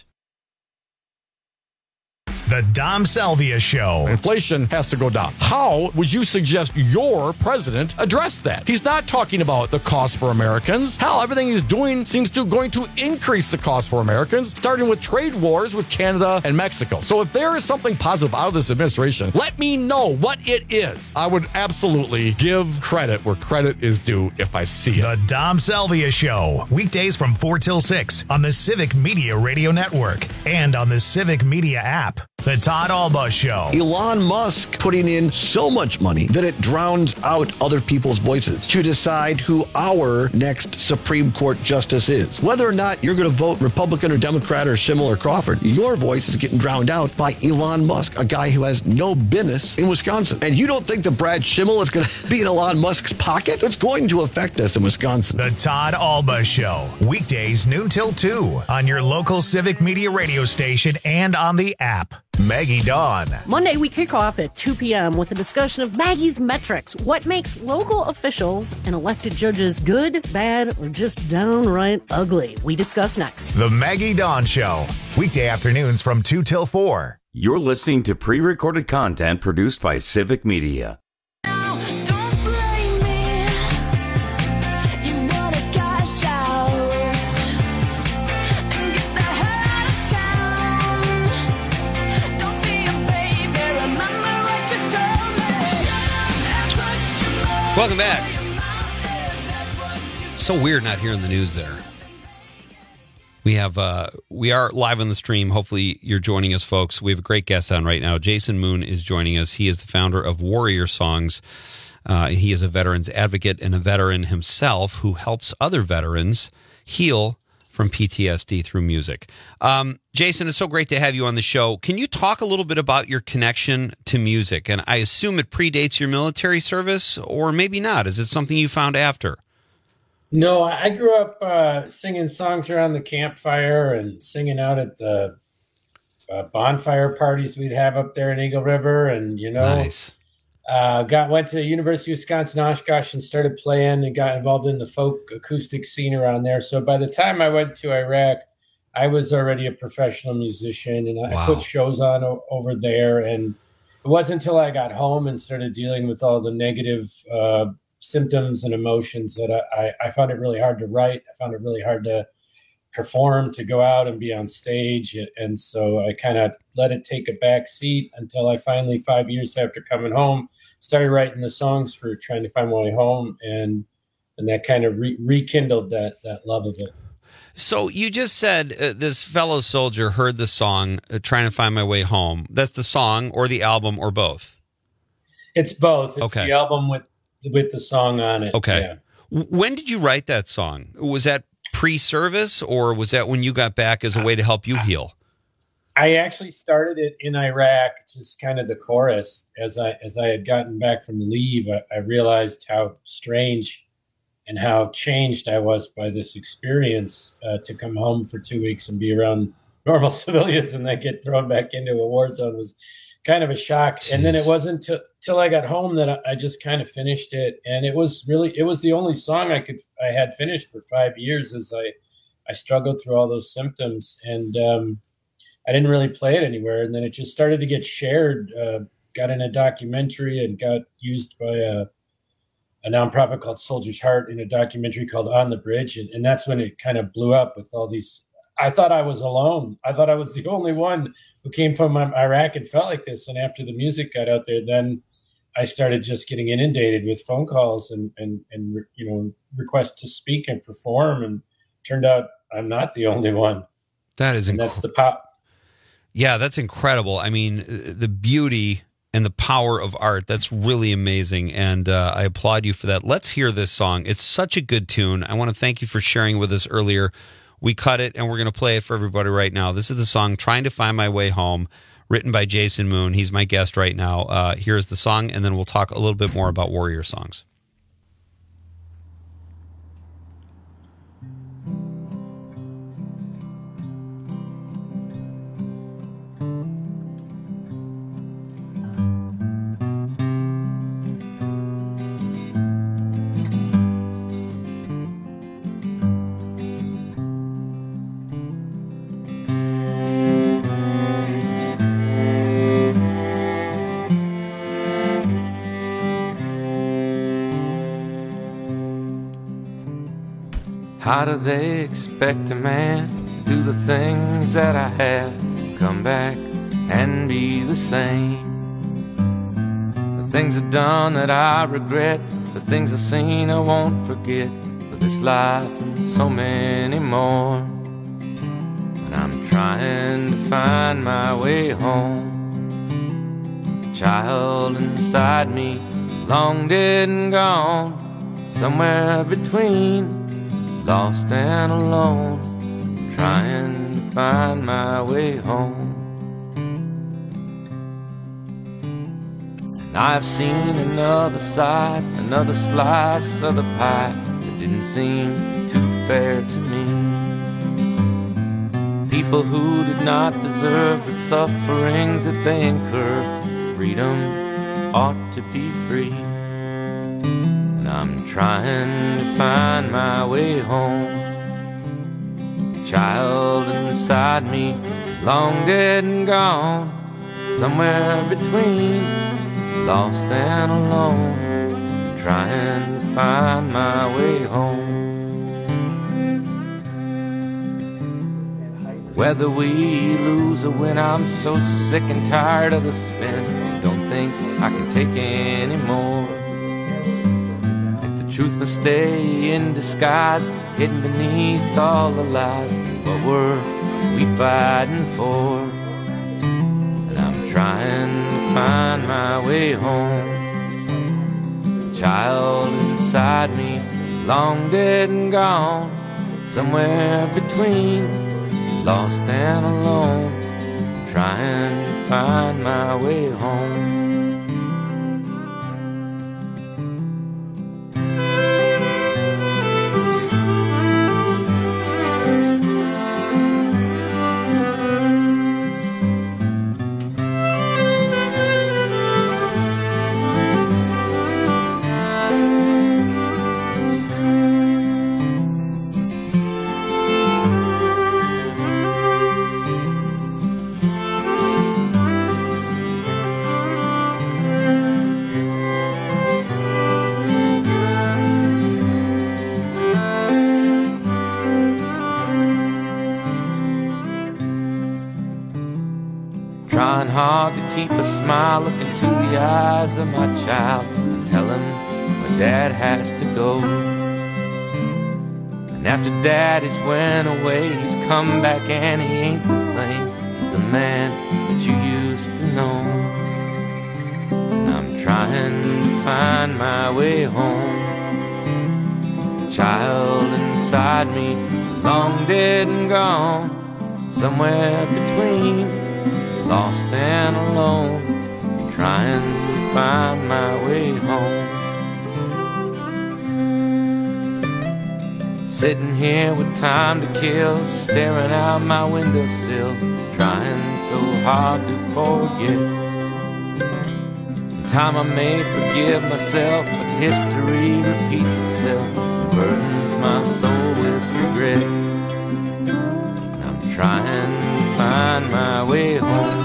The Dom Salvia Show. Inflation has to go down. How would you suggest your president address that? He's not talking about the cost for Americans. Hell, everything he's doing seems to going to increase the cost for Americans, starting with trade wars with Canada and Mexico. So if there is something positive out of this administration, let me know what it is. I would absolutely give credit where credit is due if I see it. The Dom Salvia Show. Weekdays from 4 till 6 on the Civic Media Radio Network and on the Civic Media app. The Todd Alba Show. Elon Musk putting in so much money that it drowns out other people's voices to decide who our next Supreme Court justice is. Whether or not you're going to vote Republican or Democrat or Schimmel or Crawford, your voice is getting drowned out by Elon Musk, a guy who has no business in Wisconsin. And you don't think that Brad Schimmel is going to be in Elon Musk's pocket? It's going to affect us in Wisconsin. The Todd Alba Show. Weekdays noon till 2 on your local Civic Media radio station and on the app. Maggie Dawn. Monday, we kick off at 2 p.m. with a discussion of Maggie's metrics. What makes local officials and elected judges good, bad, or just downright ugly? We discuss next. The Maggie Dawn Show. Weekday afternoons from 2 till 4. You're listening to pre-recorded content produced by Civic Media. Welcome back. So weird not hearing the news there. We are live on the stream. Hopefully you're joining us, folks. We have a great guest on right now. Jason Moon is joining us. He is the founder of Warrior Songs. He is a veterans advocate and a veteran himself who helps other veterans heal from PTSD through music. Jason, it's so great to have you on the show. Can you talk a little bit about your connection to music? And I assume it predates your military service, or maybe not. Is it something you found after? No, I grew up singing songs around the campfire and singing out at the bonfire parties we'd have up there in Eagle River. And, nice. Went to the University of Wisconsin Oshkosh and started playing and got involved in the folk acoustic scene around there. So by the time I went to Iraq, I was already a professional musician, and I put shows on over there. And it wasn't until I got home and started dealing with all the negative symptoms and emotions that I found it really hard to write. I found it really hard to perform, to go out and be on stage. And so I kind of let it take a back seat until I finally, 5 years after coming home, started writing the songs for Trying to Find My Way Home. And that kind of rekindled that love of it. So you just said this fellow soldier heard the song, Trying to Find My Way Home. That's the song or the album or both? It's both. It's okay. The album with the song on it. Okay. Yeah. When did you write that song? Was that pre-service, or was that when you got back as a way to help you heal? I actually started it in Iraq, just kind of the chorus. As I had gotten back from leave, I realized how strange and how changed I was by this experience to come home for 2 weeks and be around normal civilians and then get thrown back into a war zone was kind of a shock. Jeez. And then it wasn't till I got home that I just kind of finished it. And it was the only song I had finished for 5 years as I struggled through all those symptoms. And I didn't really play it anywhere. And then it just started to get shared, got in a documentary and got used by a nonprofit called Soldier's Heart in a documentary called On the Bridge. And that's when it kind of blew up with all these. I thought I was alone. I thought I was the only one who came from Iraq and felt like this. And after the music got out there, then I started just getting inundated with phone calls and requests to speak and perform. And turned out I'm not the only one. That is incredible. That's the pop. Yeah, that's incredible. I mean, the beauty and the power of art, that's really amazing. And I applaud you for that. Let's hear this song. It's such a good tune. I want to thank you for sharing with us earlier. We cut it, and we're going to play it for everybody right now. This is the song Trying to Find My Way Home, written by Jason Moon. He's my guest right now. Here's the song, and then we'll talk a little bit more about Warrior Songs. How do they expect a man to do the things that I have, come back and be the same? The things I've done that I regret, the things I've seen I won't forget, for this life and so many more. And I'm trying to find my way home. The child inside me is long dead and gone, somewhere between lost and alone, trying to find my way home. And I've seen another side, another slice of the pie that didn't seem too fair to me. People who did not deserve the sufferings that they incurred. Freedom ought to be free. I'm trying to find my way home. The child inside me is long dead and gone, somewhere between lost and alone, trying to find my way home. Whether we lose or win, I'm so sick and tired of the spin. Don't think I can take any more. Truth must stay in disguise, hidden beneath all the lies. What were we fighting for? And I'm trying to find my way home. The child inside me is long dead and gone, somewhere between lost and alone, trying to find my way home. Trying hard to keep a smile, look into the eyes of my child and tell him my dad has to go. And after daddy's went away, he's come back and he ain't the same as the man that you used to know. And I'm trying to find my way home. The child inside me is long dead and gone, somewhere between lost and alone, trying to find my way home. Sitting here with time to kill, staring out my windowsill, trying so hard to forget. Time I may forgive myself, but history repeats itself and burdens my soul with regrets. And I'm trying to find my way home.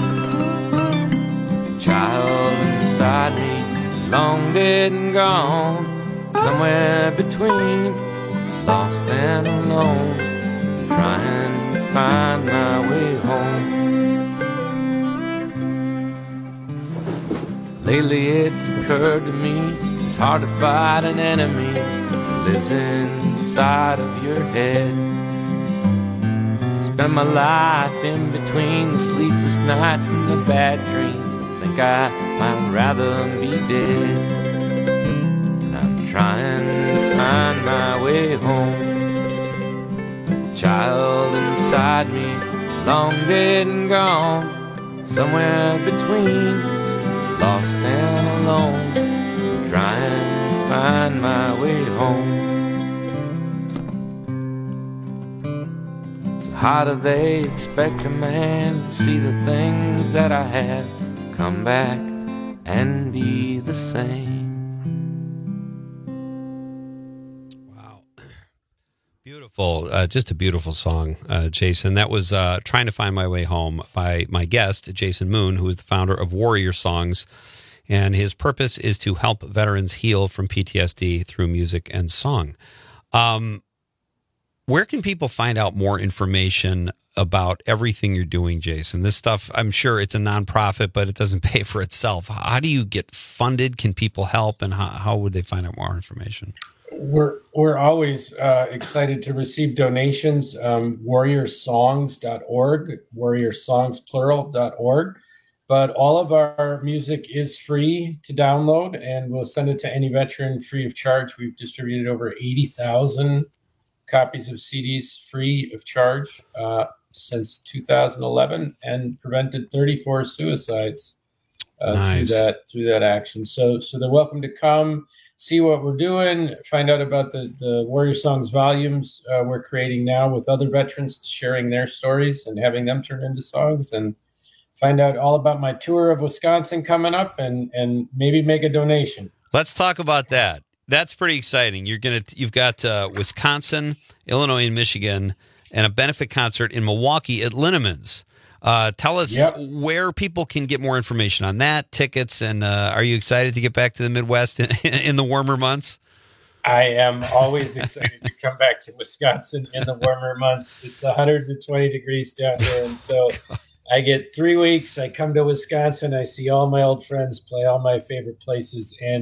Child inside me, long dead and gone, somewhere between lost and alone, trying to find my way home. Lately it's occurred to me, it's hard to fight an enemy that lives inside of your head. Spend my life in between the sleepless nights and the bad dreams. I think I might rather be dead. And I'm trying to find my way home. The child inside me, long dead and gone, somewhere between lost and alone, trying to find my way home. How do they expect a man to see the things that I have come back and be the same? Wow. Beautiful. Just a beautiful song, Jason. That was Trying to Find My Way Home by my guest, Jason Moon, who is the founder of Warrior Songs. And his purpose is to help veterans heal from PTSD through music and song. Where can people find out more information about everything you're doing, Jason? This stuff, I'm sure it's a nonprofit, but it doesn't pay for itself. How do you get funded? Can people help? And how would they find out more information? We're always excited to receive donations. warriorsongs.org, warriorsongsplural.org. But all of our music is free to download, and we'll send it to any veteran free of charge. We've distributed over 80,000 copies of CDs free of charge since 2011, and prevented 34 suicides Nice. through that action. So they're welcome to come see what we're doing, find out about the Warrior Songs volumes we're creating now with other veterans, sharing their stories and having them turn into songs, and find out all about my tour of Wisconsin coming up, and maybe make a donation. Let's talk about that. That's pretty exciting. You've got Wisconsin, Illinois, and Michigan, and a benefit concert in Milwaukee at Linneman's. Tell us where people can get more information on that, tickets, and are you excited to get back to the Midwest in the warmer months? I am always excited to come back to Wisconsin in the warmer months. It's 120 degrees down here, and so I get 3 weeks. I come to Wisconsin. I see all my old friends, play all my favorite places, and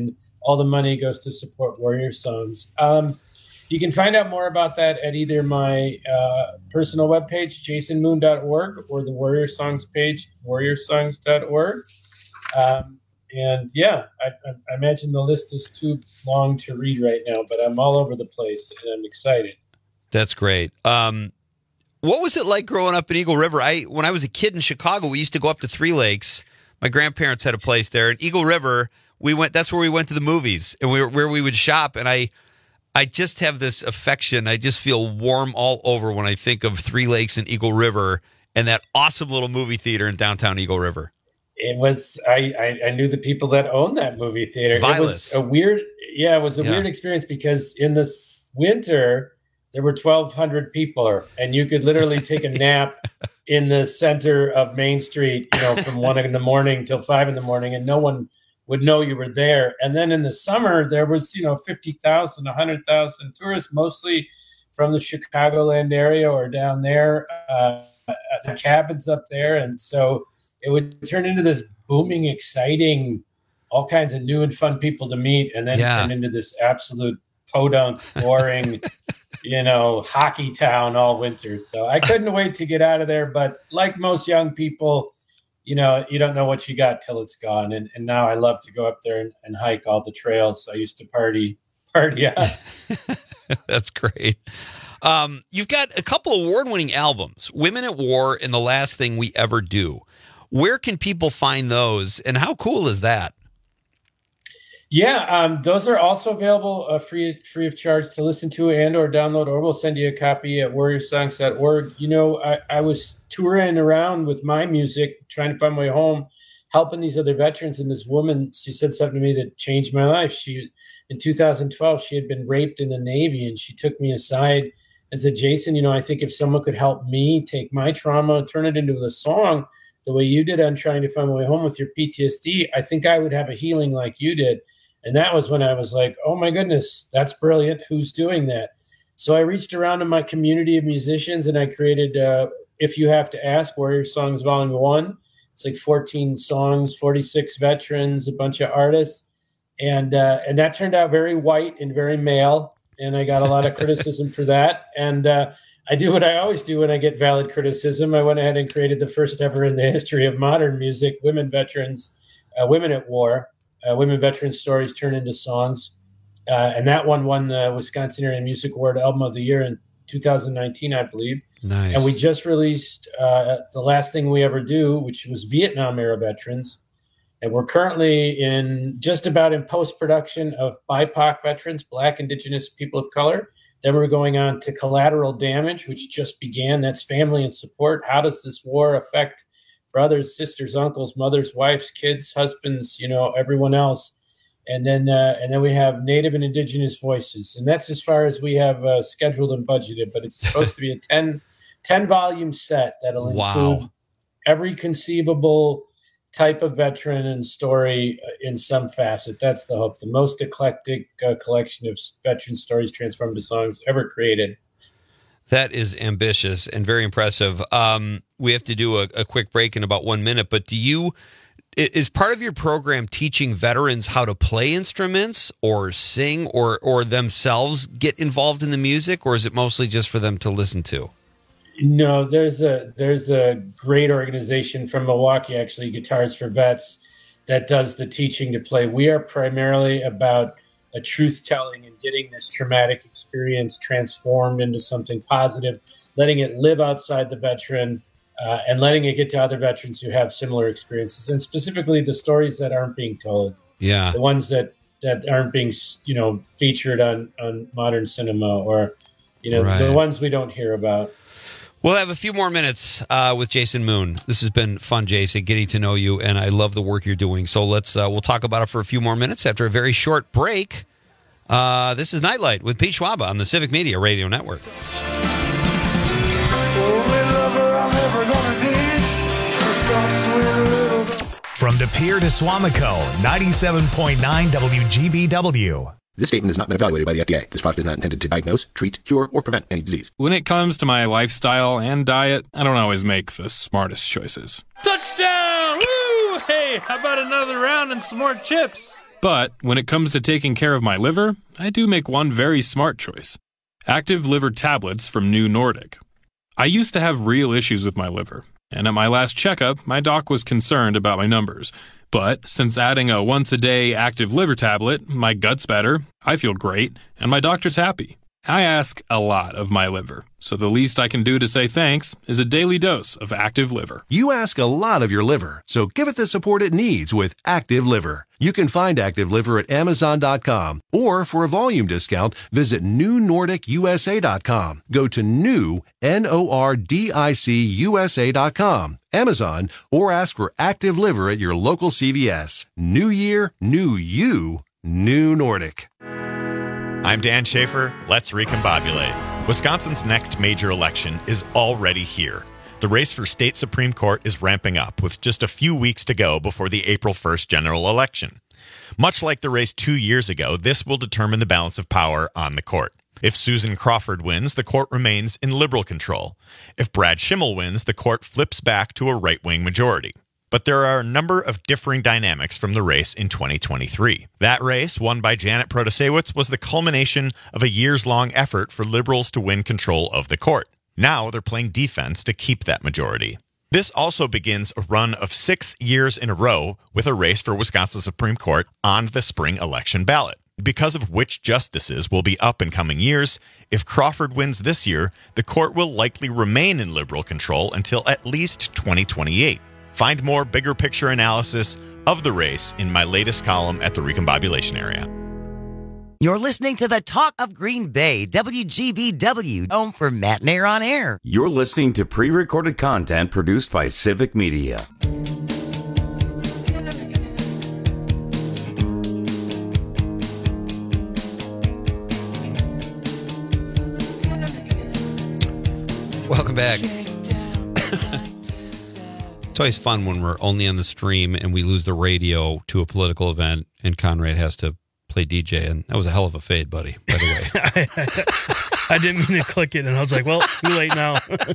all the money goes to support Warrior Songs. You can find out more about that at either my personal webpage, jasonmoon.org, or the Warrior Songs page, warriorsongs.org. And yeah, I imagine the list is too long to read right now, but I'm all over the place and I'm excited. That's great. What was it like growing up in Eagle River? When I was a kid in Chicago, we used to go up to Three Lakes. My grandparents had a place there. In Eagle River, that's where we went to the movies and where we would shop. And I just have this affection. I just feel warm all over when I think of Three Lakes and Eagle River and that awesome little movie theater in downtown Eagle River. It was, I knew the people that owned that movie theater. Vilas. It was a weird experience because in this winter, there were 1,200 people, and you could literally take a nap in the center of Main Street, from 1 a.m. till 5 a.m, and no one would know you were there. And then in the summer, there was, 50,000, 100,000 tourists, mostly from the Chicagoland area or down there, the cabins up there. And so it would turn into this booming, exciting, all kinds of new and fun people to meet, and then turn into this absolute podunk, boring, hockey town all winter. So I couldn't wait to get out of there. But like most young people, you don't know what you got till it's gone. And now I love to go up there and hike all the trails. I used to party out. That's great. You've got a couple award-winning albums, Women at War and The Last Thing We Ever Do. Where can people find those, and how cool is that? Yeah, those are also available free of charge to listen to and or download, or we'll send you a copy at warriorsongs.org. I was touring around with my music, trying to find my way home, helping these other veterans, and this woman, she said something to me that changed my life. In 2012, she had been raped in the Navy, and she took me aside and said, Jason, I think if someone could help me take my trauma and turn it into a song the way you did on Trying to Find My Way Home with your PTSD, I think I would have a healing like you did. And that was when I was like, oh my goodness, that's brilliant. Who's doing that? So I reached around to my community of musicians and I created If You Have to Ask, Warrior Songs Volume 1. It's like 14 songs, 46 veterans, a bunch of artists. And that turned out very white and very male. And I got a lot of criticism for that. And I do what I always do when I get valid criticism. I went ahead and created the first ever in the history of modern music, Women Veterans, Women at War. Women veteran stories turned into songs. And that one won the Wisconsin Area Music Award Album of the Year in 2019, I believe. Nice. And we just released The Last Thing We Ever Do, which was Vietnam era veterans. And we're currently just about in post-production of BIPOC veterans, Black, Indigenous, people of color. Then we're going on to Collateral Damage, which just began. That's family and support. How does this war affect brothers, sisters, uncles, mothers, wives, kids, husbands, everyone else. And then we have Native and Indigenous voices. And that's as far as we have scheduled and budgeted. But it's supposed to be a 10-volume set that'll include every conceivable type of veteran and story in some facet. That's the hope. The most eclectic collection of veteran stories transformed to songs ever created. That is ambitious and very impressive. We have to do a quick break in about 1 minute, but is part of your program teaching veterans how to play instruments or sing or themselves get involved in the music, or is it mostly just for them to listen to? No, there's a great organization from Milwaukee, actually, Guitars for Vets, that does the teaching to play. We are primarily about a truth-telling and getting this traumatic experience transformed into something positive, letting it live outside the veteran, and letting it get to other veterans who have similar experiences, and specifically the stories that aren't being told. Yeah, the ones that aren't being featured on modern cinema, or the ones we don't hear about. We'll have a few more minutes with Jason Moon. This has been fun, Jason, getting to know you, and I love the work you're doing. So we'll talk about it for a few more minutes after a very short break. This is Nightlight with Pete Schwaba on the Civic Media Radio Network. From De Pere to Swamico, 97.9 WGBW. This statement has not been evaluated by the FDA. This product is not intended to diagnose, treat, cure, or prevent any disease. When it comes to my lifestyle and diet, I don't always make the smartest choices. Touchdown! Woo! Hey, how about another round and some more chips? But when it comes to taking care of my liver, I do make one very smart choice. Active Liver tablets from New Nordic. I used to have real issues with my liver, and at my last checkup, my doc was concerned about my numbers. But since adding a once-a-day Active Liver tablet, my gut's better, I feel great, and my doctor's happy. I ask a lot of my liver, so the least I can do to say thanks is a daily dose of Active Liver. You ask a lot of your liver, so give it the support it needs with Active Liver. You can find Active Liver at Amazon.com, or for a volume discount, visit NewNordicUSA.com. Go to new, NORDICUSA.com, Amazon, or ask for Active Liver at your local CVS. New year, new you, New Nordic. I'm Dan Schaefer. Let's recombobulate. Wisconsin's next major election is already here. The race for state Supreme Court is ramping up with just a few weeks to go before the April 1st general election. Much like the race 2 years ago, this will determine the balance of power on the court. If Susan Crawford wins, the court remains in liberal control. If Brad Schimmel wins, the court flips back to a right-wing majority. But there are a number of differing dynamics from the race in 2023. That race, won by Janet Protasiewicz, was the culmination of a years-long effort for liberals to win control of the court. Now they're playing defense to keep that majority. This also begins a run of 6 years in a row with a race for Wisconsin Supreme Court on the spring election ballot. Because of which justices will be up in coming years, if Crawford wins this year, the court will likely remain in liberal control until at least 2028. Find more bigger picture analysis of the race in my latest column at the Recombobulation Area. You're listening to the Talk of Green Bay, WGBW, home for Matt and Air on Air. You're listening to pre-recorded content produced by Civic Media. Welcome back. It's always fun when we're only on the stream and we lose the radio to a political event and Conrad has to play DJ. And that was a hell of a fade, buddy, by the way. I didn't mean to click it, and I was like, well, too late now.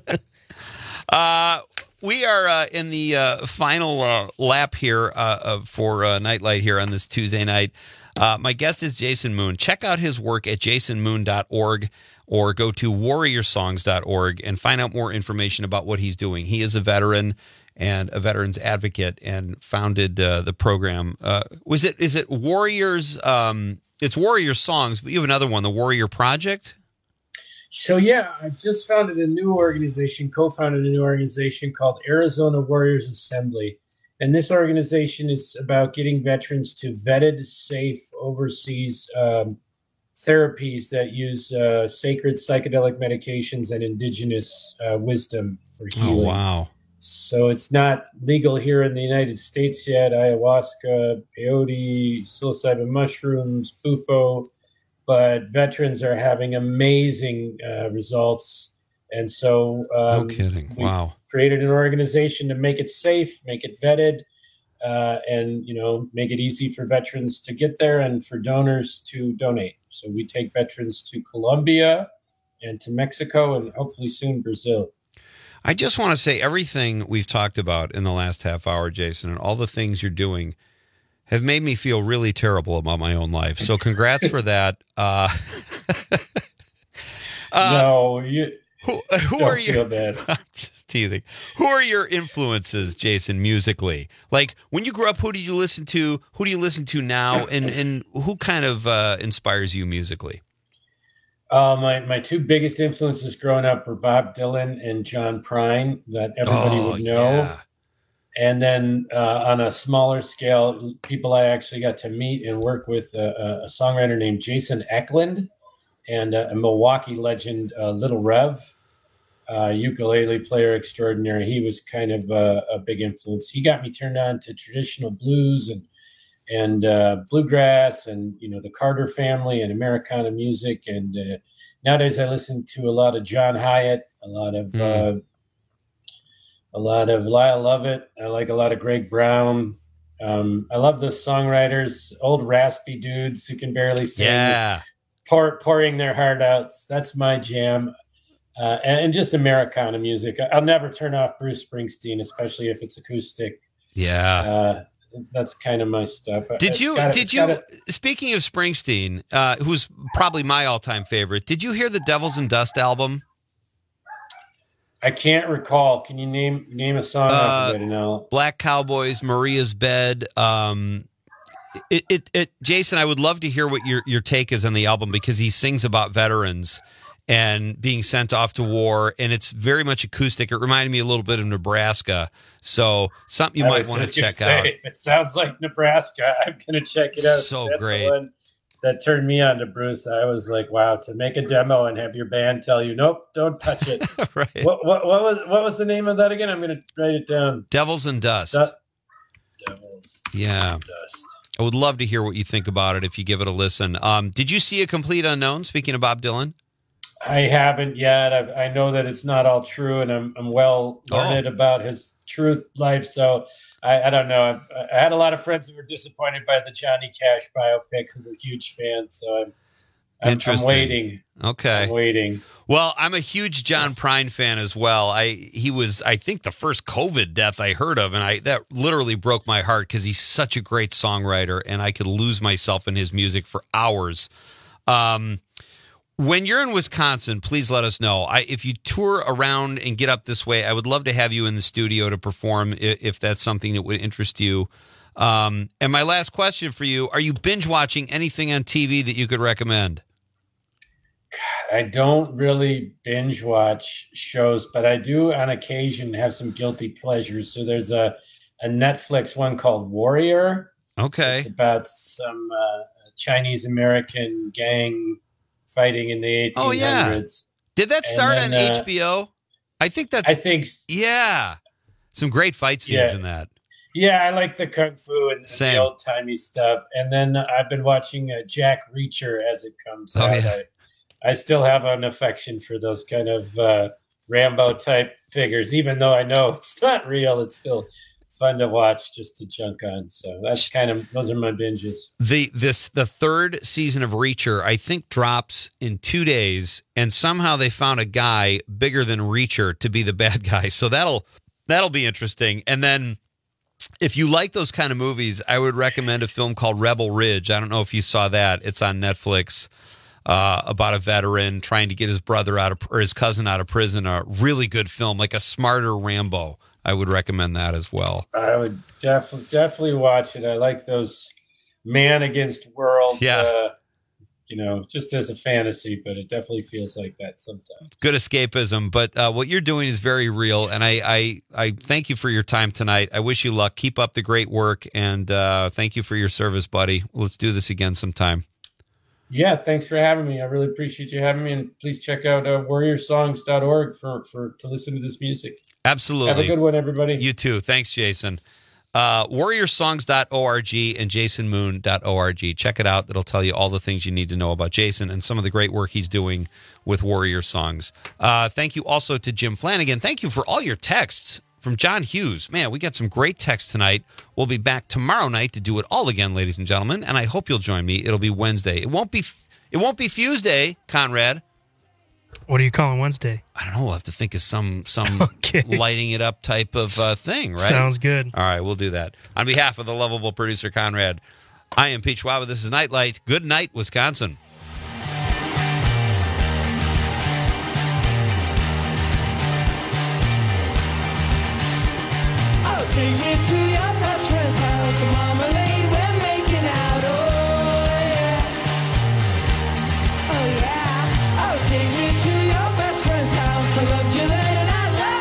We are in the final lap here for Nightlight here on this Tuesday night. My guest is Jason Moon. Check out his work at jasonmoon.org or go to warriorsongs.org and find out more information about what he's doing. He is a veteran and a veterans advocate and founded the program. Is it Warriors? It's Warrior Songs, but you have another one, the Warrior Project? So, yeah, I just co-founded a new organization called Arizona Warriors Assembly. And this organization is about getting veterans to vetted, safe, overseas therapies that use sacred psychedelic medications and indigenous wisdom for healing. Oh, wow. So it's not legal here in the United States yet. Ayahuasca, peyote, psilocybin mushrooms, bufo. But veterans are having amazing results. And so no kidding. Wow. Created an organization to make it safe, make it vetted, and, make it easy for veterans to get there and for donors to donate. So we take veterans to Colombia and to Mexico and hopefully soon Brazil. I just want to say everything we've talked about in the last half hour, Jason, and all the things you're doing have made me feel really terrible about my own life. So congrats for that. No, who are you? I'm just teasing. Who are your influences, Jason, musically? Like when you grew up, who did you listen to? Who do you listen to now? And who kind of inspires you musically? My two biggest influences growing up were Bob Dylan and John Prine, that everybody would know. Yeah. And then on a smaller scale, people I actually got to meet and work with, a songwriter named Jason Eklund and a Milwaukee legend, Little Rev, ukulele player extraordinary. He was kind of a big influence. He got me turned on to traditional blues and bluegrass and, the Carter family and Americana music. And nowadays I listen to a lot of John Hyatt, a lot of Lyle Lovett. I like a lot of Greg Brown. I love the songwriters, old raspy dudes who can barely sing. Yeah. Pouring their heart out. That's my jam. And just Americana music. I'll never turn off Bruce Springsteen, especially if it's acoustic. Yeah. that's kind of my stuff. Did you speaking of Springsteen, who's probably my all-time favorite, did you hear the Devils and Dust album? I can't recall. Can you name a song off of it? No. Black Cowboys, Maria's Bed. Jason, I would love to hear what your take is on the album, because he sings about veterans and being sent off to war, and it's very much acoustic. It reminded me a little bit of Nebraska, so something you might want to check out. If it sounds like Nebraska, I'm going to check it out. So That's great. The one that turned me on to Bruce. I was like, wow, to make a demo and have your band tell you, nope, don't touch it. Right. What was the name of that again? I'm going to write it down. Devils and Dust. Devils. Yeah. And Dust. I would love to hear what you think about it if you give it a listen. Did you see A Complete Unknown, speaking of Bob Dylan? I haven't yet. I know that it's not all true, and I'm well learned about his truth life. So I don't know. I had a lot of friends who were disappointed by the Johnny Cash biopic, who were huge fans. So I'm waiting. Okay, I'm waiting. Well, I'm a huge John Prine fan as well. He was, I think, the first COVID death I heard of, and that literally broke my heart, because he's such a great songwriter, and I could lose myself in his music for hours. When you're in Wisconsin, please let us know. If you tour around and get up this way, I would love to have you in the studio to perform if that's something that would interest you. And my last question for you, are you binge watching anything on TV that you could recommend? God, I don't really binge watch shows, but I do on occasion have some guilty pleasures. So there's a Netflix one called Warrior. Okay. It's about some Chinese American gang fighting in the 1800s. Oh, yeah. Did that start on HBO? I think yeah. Some great fight scenes in that. Yeah, I like the kung fu and the old-timey stuff. And then I've been watching Jack Reacher as it comes out. Yeah. I still have an affection for those kind of Rambo-type figures. Even though I know it's not real, it's still fun to watch just to junk on. So those are my binges. The third season of Reacher, I think, drops in 2 days, and somehow they found a guy bigger than Reacher to be the bad guy. So that'll be interesting. And then if you like those kind of movies, I would recommend a film called Rebel Ridge. I don't know if you saw that. It's on Netflix, about a veteran trying to get his brother or his cousin out of prison. A really good film, like a smarter Rambo. I would recommend that as well. I would definitely watch it. I like those man against world, just as a fantasy, but it definitely feels like that sometimes. Good escapism, but what you're doing is very real, and I thank you for your time tonight. I wish you luck. Keep up the great work, and thank you for your service, buddy. Let's do this again sometime. Yeah, thanks for having me. I really appreciate you having me, and please check out warriorsongs.org to listen to this music. Absolutely. Have a good one, everybody. You too. Thanks, Jason. Warriorsongs.org and jasonmoon.org. Check it out. It'll tell you all the things you need to know about Jason and some of the great work he's doing with Warrior Songs. Thank you also to Jim Flanagan. Thank you for all your texts from John Hughes. Man, we got some great texts tonight. We'll be back tomorrow night to do it all again, ladies and gentlemen, and I hope you'll join me. It'll be Wednesday. It won't be Fuse Day, Conrad. What are you calling Wednesday? I don't know. We'll have to think of some lighting it up type of thing, right? Sounds good. All right, we'll do that. On behalf of the lovable producer, Conrad, I am Pete Schwab. This is Nightlight. Good night, Wisconsin. I'll take you to your best friend's house. Marmalade, we're making out. Oh, yeah. Oh, yeah. I'll take you to your best friend's house. I loved you then and I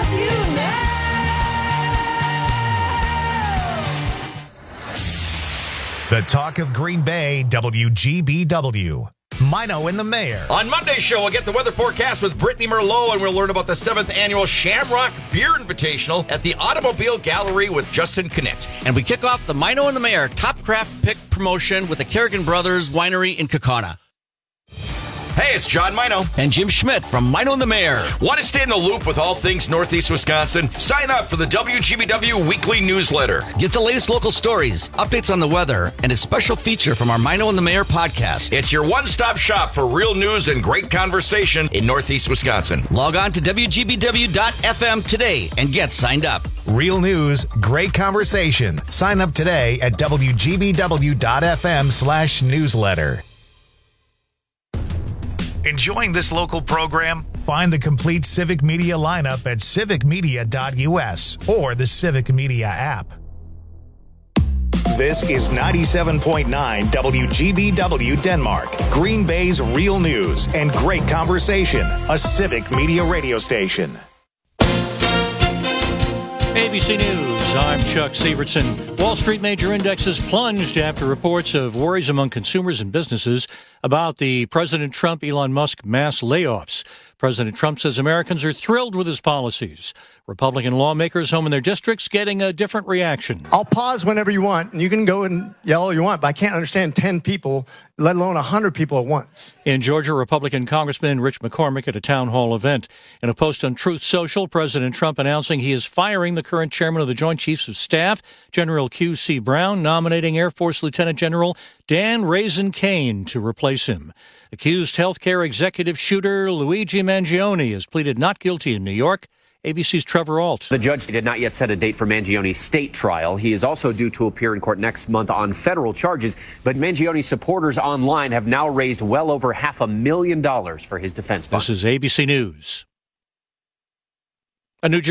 love you now. The talk of Green Bay, WGBW. Mino and the Mayor. On Monday's show, we'll get the weather forecast with Brittany Merlot, and we'll learn about the 7th annual Shamrock Beer Invitational at the Automobile Gallery with Justin Connett. And we kick off the Mino and the Mayor Top Craft Pick promotion with the Kerrigan Brothers Winery in Kaukauna. Hey, it's John Mino. And Jim Schmidt from Mino and the Mayor. Want to stay in the loop with all things Northeast Wisconsin? Sign up for the WGBW Weekly Newsletter. Get the latest local stories, updates on the weather, and a special feature from our Mino and the Mayor podcast. It's your one-stop shop for real news and great conversation in Northeast Wisconsin. Log on to WGBW.FM today and get signed up. Real news, great conversation. Sign up today at WGBW.FM/newsletter. Enjoying this local program? Find the complete Civic Media lineup at civicmedia.us or the Civic Media app. This is 97.9 WGBW Denmark, Green Bay's real news and great conversation, a Civic Media radio station. ABC News, I'm Chuck Sievertson. Wall Street major indexes plunged after reports of worries among consumers and businesses about the President Trump-Elon Musk mass layoffs. President Trump says Americans are thrilled with his policies. Republican lawmakers home in their districts getting a different reaction. I'll pause whenever you want, and you can go and yell all you want, but I can't understand 10 people, let alone 100 people at once. In Georgia, Republican Congressman Rich McCormick at a town hall event. In a post on Truth Social, President Trump announcing he is firing the current chairman of the Joint Chiefs of Staff, General Q.C. Brown, nominating Air Force Lieutenant General Dan Raisin Kane to replace him. Accused healthcare executive shooter Luigi Mangione has pleaded not guilty in New York. ABC's Trevor Alt. The judge did not yet set a date for Mangione's state trial. He is also due to appear in court next month on federal charges, but Mangione's supporters online have now raised well over $500,000 for his defense fund. This is ABC News. A New Jersey